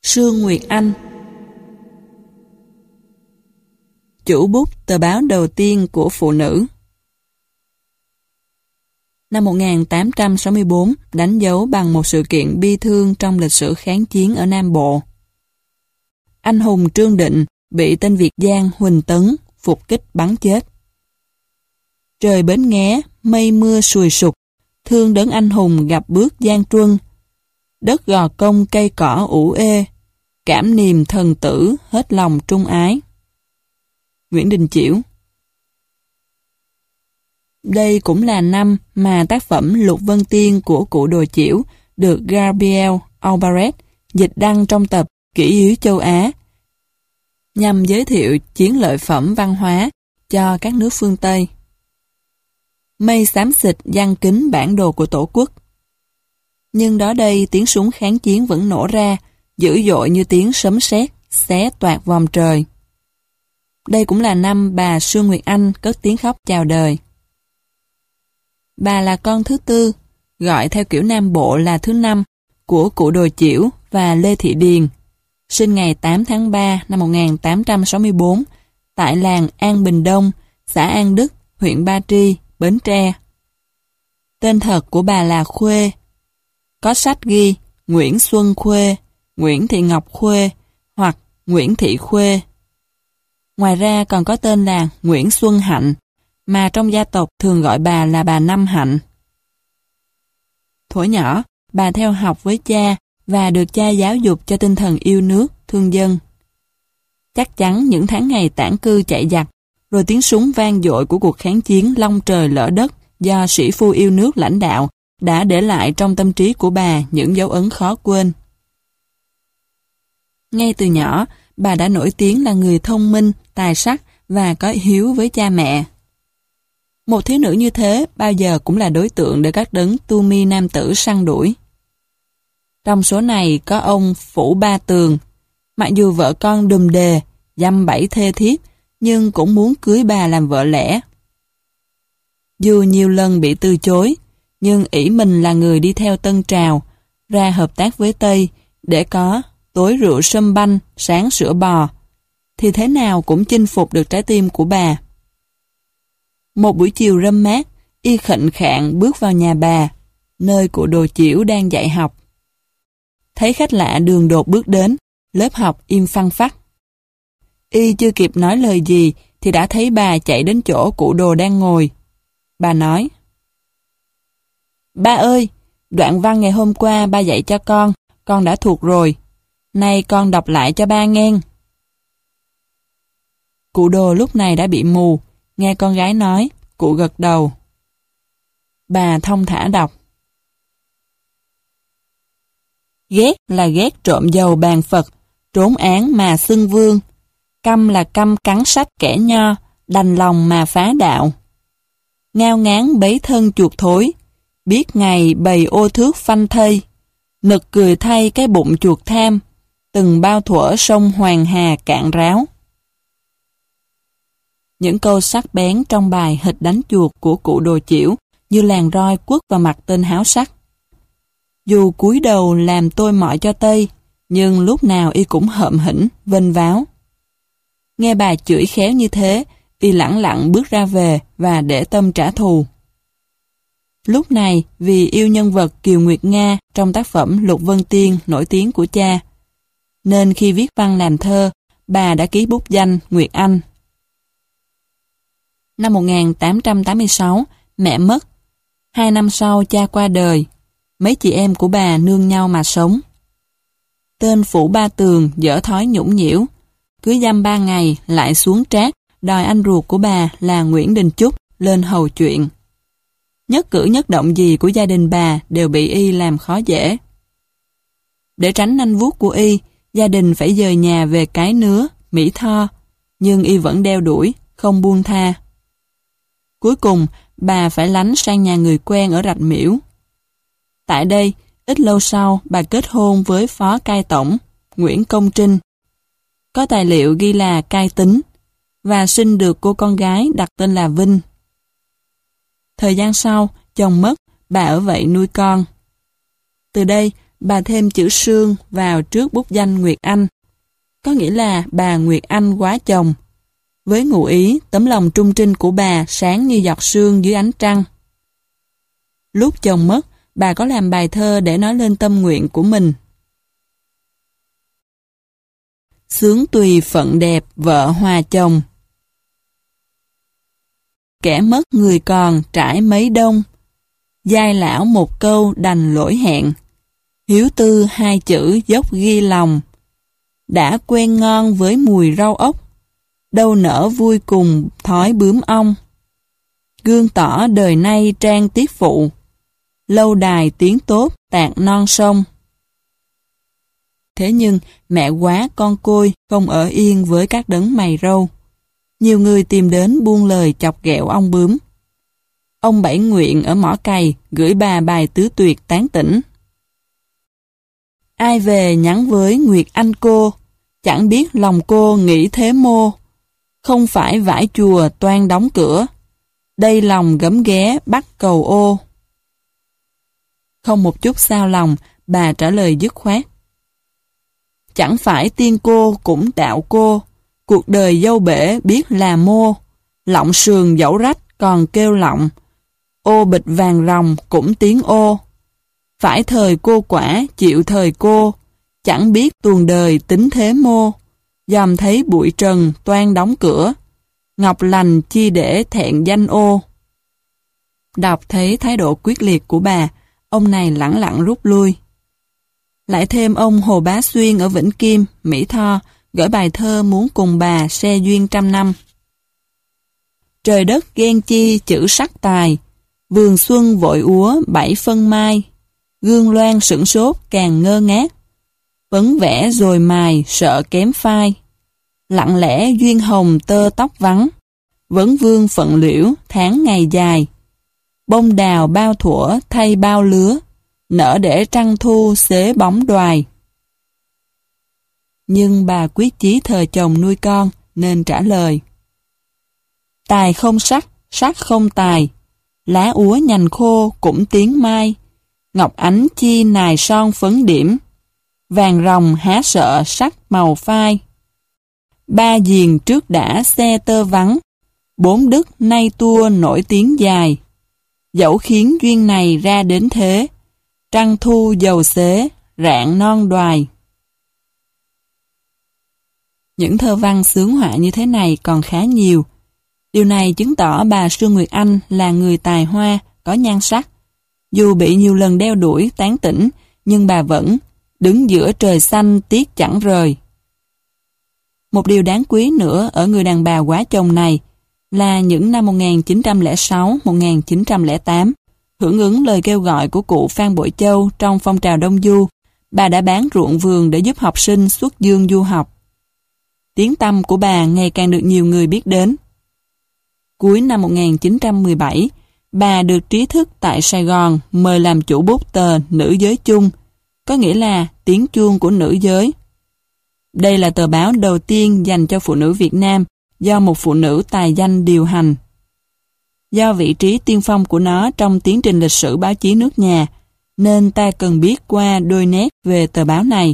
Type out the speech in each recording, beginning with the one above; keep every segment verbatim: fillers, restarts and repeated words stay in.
Sương Nguyệt Anh. Chủ bút tờ báo đầu tiên của phụ nữ. Năm một nghìn tám trăm sáu mươi tư đánh dấu bằng một sự kiện bi thương trong lịch sử kháng chiến ở Nam Bộ. Anh hùng Trương Định bị tên Việt Giang Huỳnh Tấn phục kích bắn chết. Trời Bến Nghé, mây mưa sùi sụp, thương đấng anh hùng gặp bước gian truân. Đất Gò Công cây cỏ ủ ê, cảm niềm thần tử hết lòng trung ái. Nguyễn Đình Chiểu. Đây cũng là năm mà tác phẩm Lục Vân Tiên của cụ Đồ Chiểu được Gabriel Alvarez dịch đăng trong tập Kỷ yếu châu Á, nhằm giới thiệu chiến lợi phẩm văn hóa cho các nước phương Tây. Mây xám xịt giăng kính bản đồ của Tổ quốc. Nhưng đó đây tiếng súng kháng chiến vẫn nổ ra, dữ dội như tiếng sấm sét xé toạc vòm trời. Đây cũng là năm bà Sương Nguyệt Anh cất tiếng khóc chào đời. Bà là con thứ tư, gọi theo kiểu Nam Bộ là thứ năm, của cụ Đồ Chiểu và Lê Thị Điền, sinh ngày tám tháng ba năm một nghìn tám trăm sáu mươi tư tại làng An Bình Đông, xã An Đức, huyện Ba Tri, Bến Tre. Tên thật của bà là Khuê. Có sách ghi Nguyễn Xuân Khuê, Nguyễn Thị Ngọc Khuê hoặc Nguyễn Thị Khuê. Ngoài ra còn có tên là Nguyễn Xuân Hạnh, mà trong gia tộc thường gọi bà là bà Năm Hạnh. Thuở nhỏ, bà theo học với cha và được cha giáo dục cho tinh thần yêu nước, thương dân. Chắc chắn những tháng ngày tản cư chạy giặc, rồi tiếng súng vang dội của cuộc kháng chiến long trời lỡ đất do sĩ phu yêu nước lãnh đạo đã để lại trong tâm trí của bà những dấu ấn khó quên. Ngay từ nhỏ, bà đã nổi tiếng là người thông minh, tài sắc và có hiếu với cha mẹ. Một thiếu nữ như thế bao giờ cũng là đối tượng để các đấng tu mi nam tử săn đuổi. Trong số này có ông Phủ Ba Tường, mặc dù vợ con đùm đề, dăm bảy thê thiếp, nhưng cũng muốn cưới bà làm vợ lẽ. Dù nhiều lần bị từ chối, nhưng ỷ mình là người đi theo Tân Trào, ra hợp tác với Tây để có tối rượu sâm banh, sáng sữa bò, thì thế nào cũng chinh phục được trái tim của bà. Một buổi chiều râm mát, y khệnh khạng bước vào nhà bà, nơi cụ Đồ Chiểu đang dạy học. Thấy khách lạ đường đột bước đến, lớp học im phăng phắc. Y chưa kịp nói lời gì thì đã thấy bà chạy đến chỗ cụ Đồ đang ngồi. Bà nói: "Ba ơi, đoạn văn ngày hôm qua ba dạy cho con, con đã thuộc rồi. Nay con đọc lại cho ba nghe." Cụ Đồ lúc này đã bị mù, nghe con gái nói, cụ gật đầu. Bà thong thả đọc: "Ghét là ghét trộm dầu bàn Phật, trốn án mà xưng vương. Căm là căm cắn sách kẻ nho, đành lòng mà phá đạo. Ngao ngán bấy thân chuột thối, biết ngày bầy ô thước phanh thây. Nực cười thay cái bụng chuột tham, từng bao thuở sông Hoàng Hà cạn ráo." Những câu sắc bén trong bài Hịch đánh chuột của cụ Đồ Chiểu như làn roi quất vào mặt tên háo sắc. Dù cúi đầu làm tôi mọi cho Tây, nhưng lúc nào y cũng hợm hĩnh, vênh váo. Nghe bà chửi khéo như thế, y lẳng lặng bước ra về và để tâm trả thù. Lúc này, vì yêu nhân vật Kiều Nguyệt Nga trong tác phẩm Lục Vân Tiên nổi tiếng của cha, nên khi viết văn làm thơ, bà đã ký bút danh Nguyệt Anh. Năm một nghìn tám trăm tám mươi sáu, mẹ mất. Hai năm sau cha qua đời, mấy chị em của bà nương nhau mà sống. Tên Phủ Ba Tường dở thói nhũng nhiễu, cưới dăm ba ngày lại xuống trát đòi anh ruột của bà là Nguyễn Đình Chúc lên hầu chuyện. Nhất cử nhất động gì của gia đình bà đều bị y làm khó dễ. Để tránh nanh vuốt của y, gia đình phải dời nhà về Cái Nứa, Mỹ Tho, nhưng y vẫn đeo đuổi, không buông tha. Cuối cùng, bà phải lánh sang nhà người quen ở Rạch Miễu. Tại đây, ít lâu sau, bà kết hôn với phó cai tổng, Nguyễn Công Trinh. Có tài liệu ghi là cai Tính, và sinh được cô con gái đặt tên là Vinh. Thời gian sau, chồng mất, bà ở vậy nuôi con. Từ đây, bà thêm chữ Sương vào trước bút danh Nguyệt Anh. Có nghĩa là bà Nguyệt Anh quá chồng. Với ngụ ý, tấm lòng trung trinh của bà sáng như giọt sương dưới ánh trăng. Lúc chồng mất, bà có làm bài thơ để nói lên tâm nguyện của mình. Sướng tùy phận đẹp, vợ hòa chồng. Kẻ mất người còn trải mấy đông, giai lão một câu đành lỗi hẹn, hiếu tư hai chữ dốc ghi lòng, đã quen ngon với mùi rau ốc, đâu nở vui cùng thói bướm ong. Gương tỏ đời nay trang tiết phụ, lâu đài tiếng tốt tạc non sông. Thế nhưng mẹ quá con côi không ở yên với các đấng mày râu. Nhiều người tìm đến buông lời chọc ghẹo ông bướm. Ông Bảy Nguyện ở Mỏ Cày gửi bà bài tứ tuyệt tán tỉnh. Ai về nhắn với Nguyệt Anh cô, chẳng biết lòng cô nghĩ thế mô. Không phải vải chùa toan đóng cửa, đây lòng gấm ghé bắt cầu ô. Không một chút sao lòng, bà trả lời dứt khoát. Chẳng phải tiên cô cũng đạo cô, cuộc đời dâu bể biết là mô, lọng sườn dẫu rách còn kêu lọng, ô bịch vàng ròng cũng tiếng ô. Phải thời cô quả chịu thời cô, chẳng biết tuồng đời tính thế mô, dòm thấy bụi trần toan đóng cửa, ngọc lành chi để thẹn danh ô. Đọc thấy thái độ quyết liệt của bà, ông này lẳng lặng rút lui. Lại thêm ông Hồ Bá Xuyên ở Vĩnh Kim, Mỹ Tho, gửi bài thơ muốn cùng bà se duyên trăm năm. Trời đất ghen chi chữ sắc tài, vườn xuân vội úa bảy phân mai, gương loan sửng sốt càng ngơ ngác, vấn vẽ rồi mài sợ kém phai, lặng lẽ duyên hồng tơ tóc vắng, vấn vương phận liễu tháng ngày dài, bông đào bao thuở thay bao lứa, nở để trăng thu xế bóng đoài. Nhưng bà quyết chí thờ chồng nuôi con nên trả lời. Tài không sắc, sắc không tài, lá úa nhành khô cũng tiếng mai, ngọc ánh chi nài son phấn điểm, vàng ròng há sợ sắc màu phai. Ba giềng trước đã xe tơ vắng, bốn đức nay tua nổi tiếng dài, dẫu khiến duyên này ra đến thế, trăng thu dầu xế, rạng non đoài. Những thơ văn xướng họa như thế này còn khá nhiều. Điều này chứng tỏ bà Sương Nguyệt Anh là người tài hoa, có nhan sắc. Dù bị nhiều lần đeo đuổi, tán tỉnh, nhưng bà vẫn đứng giữa trời xanh tiếc chẳng rời. Một điều đáng quý nữa ở người đàn bà quá chồng này là những năm một nghìn chín trăm lẻ sáu đến một nghìn chín trăm lẻ tám, hưởng ứng lời kêu gọi của cụ Phan Bội Châu trong phong trào Đông Du, bà đã bán ruộng vườn để giúp học sinh xuất dương du học. Tiếng tăm của bà ngày càng được nhiều người biết đến. Cuối năm một nghìn chín trăm mười bảy, bà được trí thức tại Sài Gòn mời làm chủ bút tờ Nữ Giới Chung, có nghĩa là tiếng chuông của nữ giới. Đây là tờ báo đầu tiên dành cho phụ nữ Việt Nam do một phụ nữ tài danh điều hành. Do vị trí tiên phong của nó trong tiến trình lịch sử báo chí nước nhà, nên ta cần biết qua đôi nét về tờ báo này.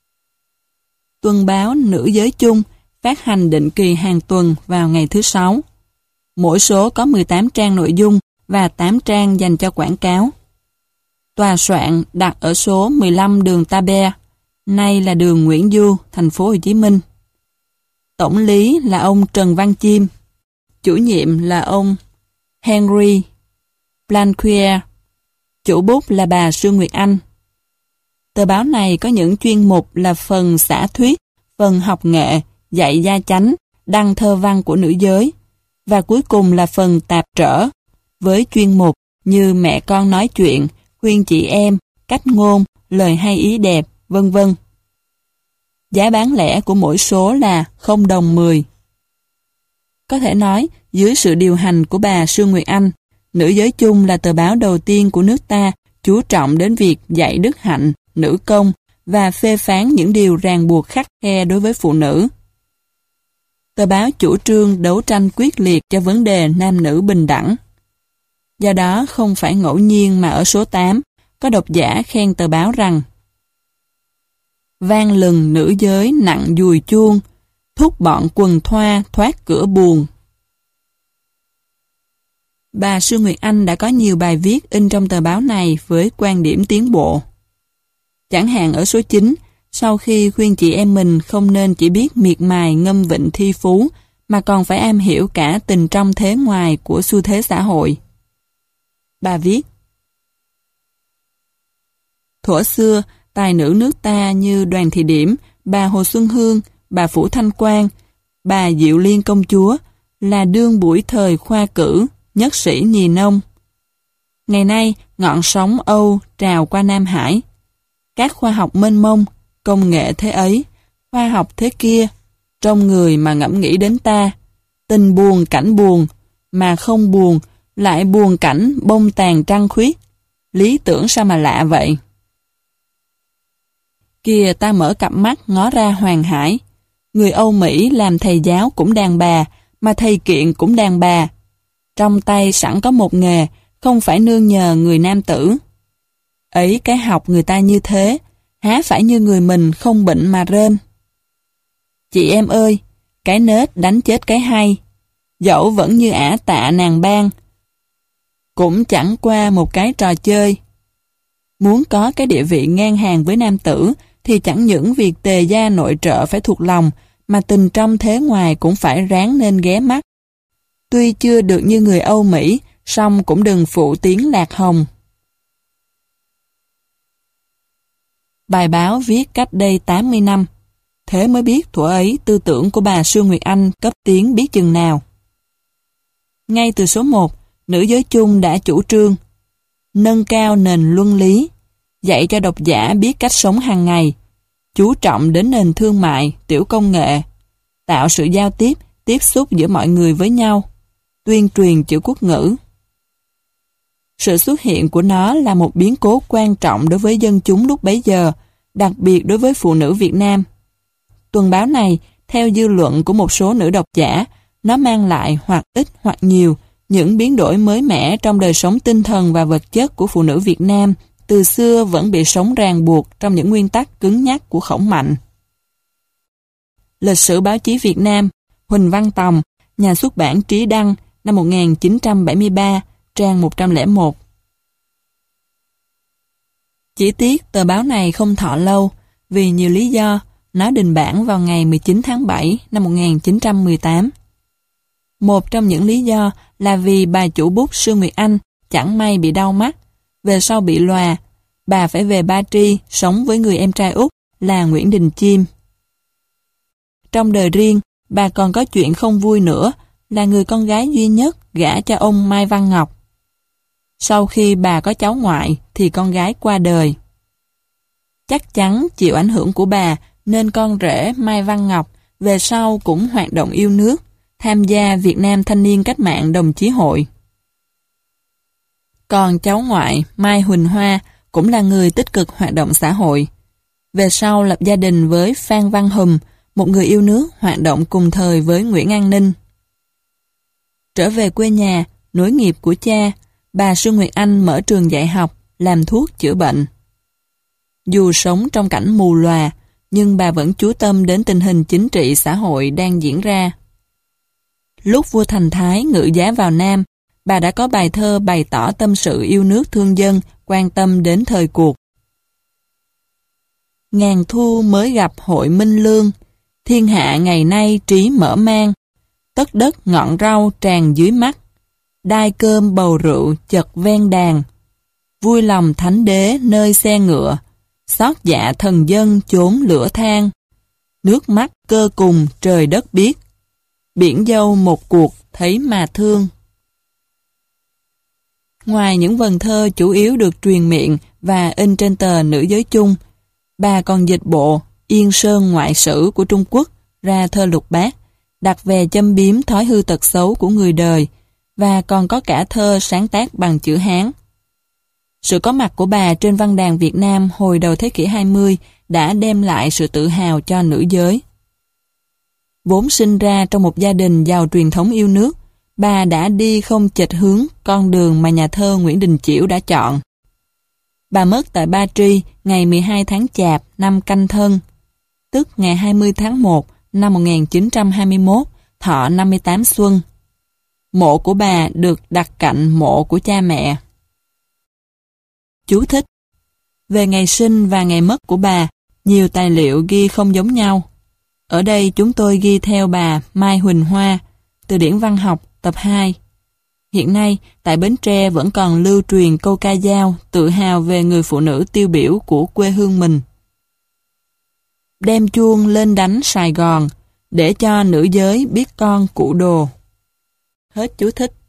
Tuần báo Nữ Giới Chung phát hành định kỳ hàng tuần vào ngày thứ Sáu. Mỗi số có mười tám trang nội dung và tám trang dành cho quảng cáo. Tòa soạn đặt ở số mười lăm đường Ta Be, nay là đường Nguyễn Du, thành phố Hồ Chí Minh. Tổng lý là ông Trần Văn Chim, chủ nhiệm là ông Henry Blanquier, chủ bút là bà Sương Nguyệt Anh. Tờ báo này có những chuyên mục là phần xã thuyết, phần học nghệ, dạy gia chánh, đăng thơ văn của nữ giới, và cuối cùng là phần tạp trở, với chuyên mục như mẹ con nói chuyện, khuyên chị em, cách ngôn, lời hay ý đẹp, vân vân. Giá bán lẻ của mỗi số là không đồng mười. Có thể nói, dưới sự điều hành của bà Sương Nguyệt Anh, Nữ Giới Chung là tờ báo đầu tiên của nước ta chú trọng đến việc dạy đức hạnh, nữ công và phê phán những điều ràng buộc khắt khe đối với phụ nữ. Tờ báo chủ trương đấu tranh quyết liệt cho vấn đề nam nữ bình đẳng. Do đó không phải ngẫu nhiên mà ở số tám có độc giả khen tờ báo rằng vang lừng nữ giới nặng dùi chuông, thúc bọn quần thoa thoát cửa buồn. Bà Sương Nguyệt Anh đã có nhiều bài viết in trong tờ báo này với quan điểm tiến bộ. Chẳng hạn ở số chín, sau khi khuyên chị em mình không nên chỉ biết miệt mài ngâm vịnh thi phú, mà còn phải am hiểu cả tình trong thế ngoài của xu thế xã hội. Bà viết: thuở xưa, tài nữ nước ta như Đoàn Thị Điểm, bà Hồ Xuân Hương, bà Phủ Thanh Quang, bà Diệu Liên công chúa là đương buổi thời khoa cử, nhất sĩ nhì nông. Ngày nay, ngọn sóng Âu trào qua Nam Hải. Các khoa học mênh mông, công nghệ thế ấy, khoa học thế kia, trong người mà ngẫm nghĩ đến ta, tình buồn cảnh buồn, mà không buồn, lại buồn cảnh bông tàn trăng khuyết. Lý tưởng sao mà lạ vậy? Kìa ta mở cặp mắt ngó ra Hoàng Hải. Người Âu Mỹ làm thầy giáo cũng đàn bà, mà thầy kiện cũng đàn bà. Trong tay sẵn có một nghề, không phải nương nhờ người nam tử. Ấy cái học người ta như thế, há phải như người mình không bệnh mà rên. Chị em ơi, cái nết đánh chết cái hay, dẫu vẫn như ả tạ nàng ban, cũng chẳng qua một cái trò chơi. Muốn có cái địa vị ngang hàng với nam tử, thì chẳng những việc tề gia nội trợ phải thuộc lòng, mà tình trong thế ngoài cũng phải ráng nên ghé mắt. Tuy chưa được như người Âu Mỹ, song cũng đừng phụ tiếng lạc hồng. Bài báo viết cách đây tám mươi năm. Thế mới biết thuở ấy tư tưởng của bà Sương Nguyệt Anh cấp tiến biết chừng nào. Ngay từ số một, nữ giới chung đã chủ trương nâng cao nền luân lý, dạy cho độc giả biết cách sống hàng ngày, chú trọng đến nền thương mại, tiểu công nghệ, tạo sự giao tiếp, tiếp xúc giữa mọi người với nhau, tuyên truyền chữ quốc ngữ. Sự xuất hiện của nó là một biến cố quan trọng đối với dân chúng lúc bấy giờ, đặc biệt đối với phụ nữ Việt Nam. Tuần báo này, theo dư luận của một số nữ độc giả, nó mang lại hoặc ít hoặc nhiều những biến đổi mới mẻ trong đời sống tinh thần và vật chất của phụ nữ Việt Nam, từ xưa vẫn bị sống ràng buộc trong những nguyên tắc cứng nhắc của Khổng Mạnh. Lịch sử báo chí Việt Nam, Huỳnh Văn Tòng, nhà xuất bản Trí Đăng, năm một nghìn chín trăm bảy mươi ba, trang một trăm lẻ một. Chỉ tiếc tờ báo này không thọ lâu, vì nhiều lý do. Nó đình bản vào ngày mười chín tháng bảy năm một nghìn chín trăm mười tám. Một trong những lý do là vì bà chủ bút Sương Nguyệt Anh chẳng may bị đau mắt, về sau bị lòa, bà phải về Ba Tri sống với người em trai út là Nguyễn Đình Chiêm. Trong đời riêng, bà còn có chuyện không vui nữa, là người con gái duy nhất gả cho ông Mai Văn Ngọc. Sau khi bà có cháu ngoại thì con gái qua đời. Chắc chắn chịu ảnh hưởng của bà nên con rể Mai Văn Ngọc về sau cũng hoạt động yêu nước, tham gia Việt Nam Thanh niên Cách mạng Đồng Chí Hội. Còn cháu ngoại Mai Huỳnh Hoa cũng là người tích cực hoạt động xã hội. Về sau lập gia đình với Phan Văn Hùm, một người yêu nước hoạt động cùng thời với Nguyễn An Ninh. Trở về quê nhà, nối nghiệp của cha, bà Sương Nguyệt Anh mở trường dạy học, làm thuốc chữa bệnh. Dù sống trong cảnh mù lòa, nhưng bà vẫn chú tâm đến tình hình chính trị xã hội đang diễn ra. Lúc vua Thành Thái ngự giá vào Nam, bà đã có bài thơ bày tỏ tâm sự yêu nước thương dân, quan tâm đến thời cuộc. Ngàn thu mới gặp hội Minh Lương, thiên hạ ngày nay trí mở mang, tất đất ngọn rau tràn dưới mắt, đai cơm bầu rượu chật ven đàn, vui lòng thánh đế nơi xe ngựa, xót dạ thần dân chốn lửa than, nước mắt cơ cùng trời đất biết, biển dâu một cuộc thấy mà thương. Ngoài những vần thơ chủ yếu được truyền miệng và in trên tờ Nữ Giới Chung, bà còn dịch bộ Yên Sơn Ngoại Sử của Trung Quốc ra thơ lục bát, đặt về châm biếm thói hư tật xấu của người đời, và còn có cả thơ sáng tác bằng chữ Hán. Sự có mặt của bà trên văn đàn Việt Nam hồi đầu thế kỷ hai mươi đã đem lại sự tự hào cho nữ giới. Vốn sinh ra trong một gia đình giàu truyền thống yêu nước, bà đã đi không chệch hướng con đường mà nhà thơ Nguyễn Đình Chiểu đã chọn. Bà mất tại Ba Tri ngày mười hai tháng Chạp năm Canh Thân, tức ngày hai mươi tháng một năm một nghìn chín trăm hai mươi mốt, thọ năm mươi tám xuân. Mộ của bà được đặt cạnh mộ của cha mẹ. Chú thích: về ngày sinh và ngày mất của bà, nhiều tài liệu ghi không giống nhau. Ở đây chúng tôi ghi theo bà Mai Huỳnh Hoa, từ điển văn học tập hai. Hiện nay, tại Bến Tre vẫn còn lưu truyền câu ca dao tự hào về người phụ nữ tiêu biểu của quê hương mình. Đem chuông lên đánh Sài Gòn, để cho nữ giới biết con cụ Đồ. Hết chú thích.